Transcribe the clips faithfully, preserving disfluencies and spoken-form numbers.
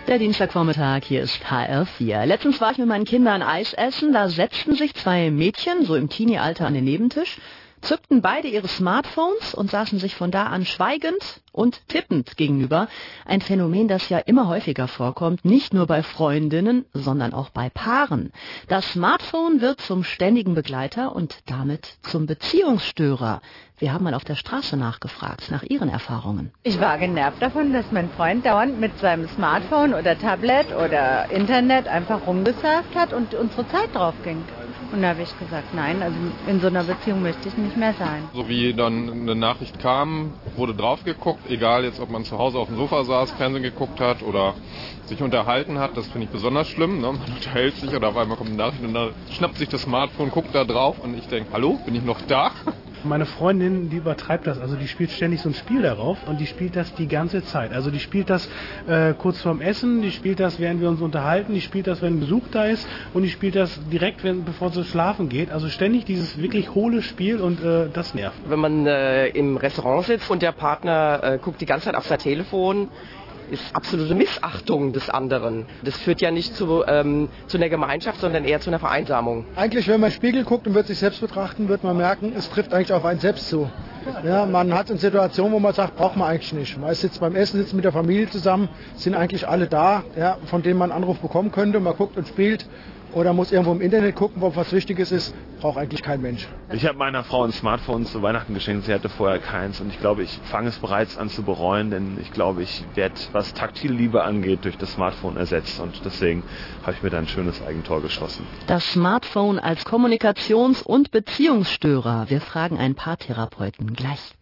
Der Dienstagvormittag, hier ist H R vier. Letztens war ich mit meinen Kindern Eis essen, da setzten sich zwei Mädchen, so im Teenie-Alter, an den Nebentisch, zückten beide ihre Smartphones und saßen sich von da an schweigend und tippend gegenüber. Ein Phänomen, das ja immer häufiger vorkommt, nicht nur bei Freundinnen, sondern auch bei Paaren. Das Smartphone wird zum ständigen Begleiter und damit zum Beziehungsstörer. Wir haben mal auf der Straße nachgefragt, nach Ihren Erfahrungen. Ich war genervt davon, dass mein Freund dauernd mit seinem Smartphone oder Tablet oder Internet einfach rumgesurft hat und unsere Zeit drauf ging. Und da habe ich gesagt, nein, also in so einer Beziehung möchte ich nicht mehr sein. So wie dann eine Nachricht kam, wurde drauf geguckt, egal jetzt, ob man zu Hause auf dem Sofa saß, Fernsehen geguckt hat oder sich unterhalten hat, das finde ich besonders schlimm. Ne? Man unterhält sich oder auf einmal kommt eine Nachricht und dann schnappt sich das Smartphone, guckt da drauf und ich denke, hallo, bin ich noch da? Meine Freundin, die übertreibt das, also die spielt ständig so ein Spiel darauf und die spielt das die ganze Zeit. Also die spielt das äh, kurz vorm Essen, die spielt das, während wir uns unterhalten, die spielt das, wenn Besuch da ist und die spielt das direkt, wenn, bevor sie schlafen geht. Also ständig dieses wirklich hohle Spiel und äh, das nervt. Wenn man äh, im Restaurant sitzt und der Partner äh, guckt die ganze Zeit auf sein Telefon, ist absolute Missachtung des anderen. Das führt ja nicht zu, ähm, zu einer Gemeinschaft, sondern eher zu einer Vereinsamung. Eigentlich, wenn man in den Spiegel guckt und wird sich selbst betrachten, wird man merken, es trifft eigentlich auf einen selbst zu. Ja, man hat eine Situation, wo man sagt, braucht man eigentlich nicht. Man sitzt beim Essen, sitzt mit der Familie zusammen, sind eigentlich alle da, ja, von denen man einen Anruf bekommen könnte. Man guckt und spielt oder muss irgendwo im Internet gucken, ob was Wichtiges ist, braucht eigentlich kein Mensch. Ich habe meiner Frau ein Smartphone zu Weihnachten geschenkt, sie hatte vorher keins und ich glaube, ich fange es bereits an zu bereuen, denn ich glaube, ich werde, was Taktilliebe angeht, durch das Smartphone ersetzt und deswegen habe ich mir da ein schönes Eigentor geschossen. Das Smartphone als Kommunikations- und Beziehungsstörer. Wir fragen einen Paartherapeuten gleich.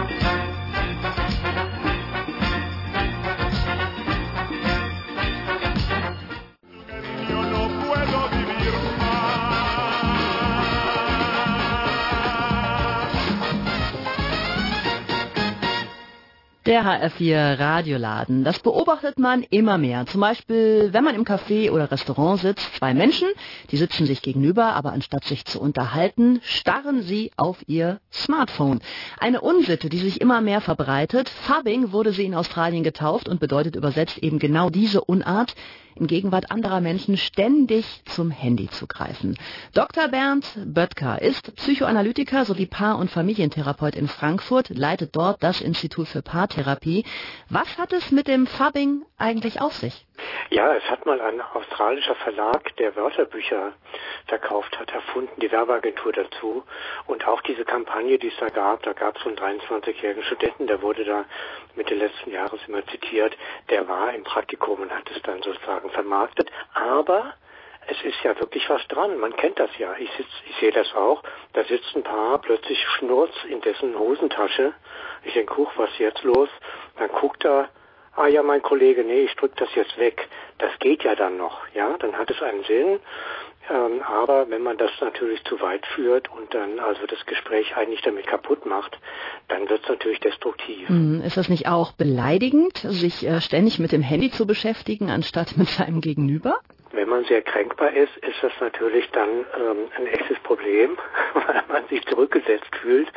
Der H R vier Radioladen, das beobachtet man immer mehr. Zum Beispiel, wenn man im Café oder Restaurant sitzt, zwei Menschen, die sitzen sich gegenüber, aber anstatt sich zu unterhalten, starren sie auf ihr Smartphone. Eine Unsitte, die sich immer mehr verbreitet. Phubbing wurde sie in Australien getauft und bedeutet übersetzt eben genau diese Unart, in Gegenwart anderer Menschen ständig zum Handy zu greifen. Doktor Bernd Böttger ist Psychoanalytiker sowie Paar- und Familientherapeut in Frankfurt, leitet dort das Institut für Paartherapie. Was hat es mit dem Phubbing eigentlich auf sich? Ja, es hat mal ein australischer Verlag, der Wörterbücher verkauft hat, erfunden, die Werbeagentur dazu. Und auch diese Kampagne, die es da gab, da gab es so einen dreiundzwanzigjährigen Studenten, der wurde da Mitte letzten Jahres immer zitiert, der war im Praktikum und hat es dann sozusagen vermarktet. Aber es ist ja wirklich was dran, man kennt das ja. Ich, sitz, ich sehe das auch, da sitzt ein Paar, plötzlich schnurzt in dessen Hosentasche. Ich denke, huch, was ist jetzt los? Dann guckt er, ah ja, mein Kollege, nee, ich drück das jetzt weg. Das geht ja dann noch, ja, dann hat es einen Sinn. Ähm, aber wenn man das natürlich zu weit führt und dann also das Gespräch eigentlich damit kaputt macht, dann wird es natürlich destruktiv. Hm, ist das nicht auch beleidigend, sich äh, ständig mit dem Handy zu beschäftigen, anstatt mit seinem Gegenüber? Wenn man sehr kränkbar ist, ist das natürlich dann ähm, ein echtes Problem, weil man sich zurückgesetzt fühlt.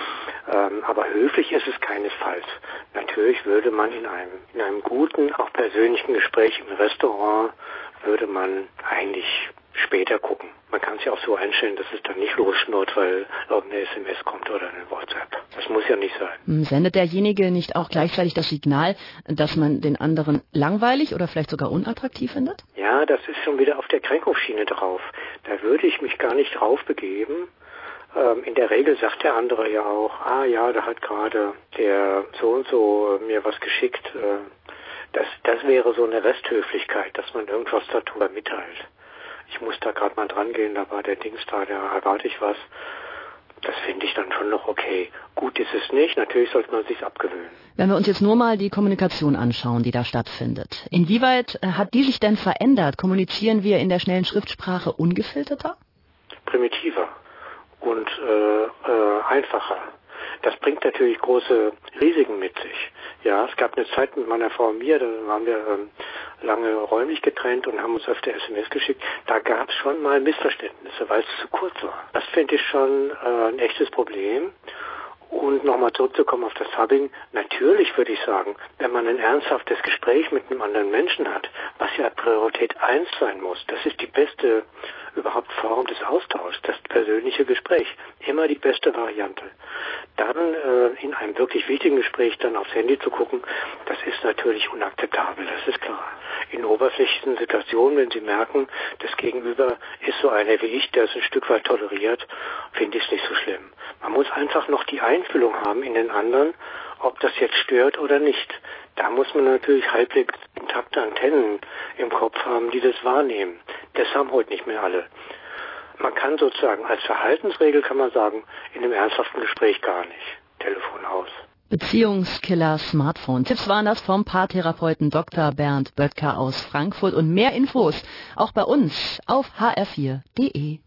Ähm, aber höflich ist es keinesfalls. Natürlich würde man in einem, in einem guten, auch persönlichen Gespräch im Restaurant, würde man eigentlich später gucken. Man kann es ja auch so einstellen, dass es dann nicht losschnurrt, weil irgendeine S M S kommt oder eine WhatsApp. Das muss ja nicht sein. Sendet derjenige nicht auch gleichzeitig das Signal, dass man den anderen langweilig oder vielleicht sogar unattraktiv findet? Ja, das ist schon wieder auf der Kränkungsschiene drauf. Da würde ich mich gar nicht drauf begeben. Ähm, in der Regel sagt der andere ja auch, ah ja, da hat gerade der so und so mir was geschickt. Äh, das, das wäre so eine Resthöflichkeit, dass man irgendwas darüber mitteilt. Ich muss da gerade mal dran gehen, da war der Dings da, da erwarte ich was. Das finde ich dann schon noch okay. Gut ist es nicht, natürlich sollte man sich abgewöhnen. Wenn wir uns jetzt nur mal die Kommunikation anschauen, die da stattfindet. Inwieweit hat die sich denn verändert? Kommunizieren wir in der schnellen Schriftsprache ungefilterter? Primitiver und äh, äh, einfacher. Das bringt natürlich große Risiken mit sich. Ja, es gab eine Zeit mit meiner Frau und mir, da waren wir ähm, lange räumlich getrennt und haben uns öfter S M S geschickt. Da gab es schon mal Missverständnisse, weil es zu kurz war. Das finde ich schon äh, ein echtes Problem. Und nochmal zurückzukommen auf das Hubbing, natürlich würde ich sagen, wenn man ein ernsthaftes Gespräch mit einem anderen Menschen hat, was ja Priorität eins sein muss, das ist die beste überhaupt Form des Austauschs, das persönliche Gespräch, immer die beste Variante. Dann äh, in einem wirklich wichtigen Gespräch dann aufs Handy zu gucken, das ist natürlich unakzeptabel, das ist klar. In oberflächlichen Situationen, wenn Sie merken, das Gegenüber ist so einer wie ich, der es ein Stück weit toleriert, finde ich es nicht so schlimm. Man muss einfach noch die Einfühlung haben in den anderen, ob das jetzt stört oder nicht. Da muss man natürlich halbwegs intakte Antennen im Kopf haben, die das wahrnehmen. Das haben heute nicht mehr alle. Man kann sozusagen als Verhaltensregel, kann man sagen, in einem ernsthaften Gespräch gar nicht. Telefon aus. Beziehungskiller Smartphone. Tipps waren das vom Paartherapeuten Doktor Bernd Böttger aus Frankfurt und mehr Infos auch bei uns auf h r vier punkt d e.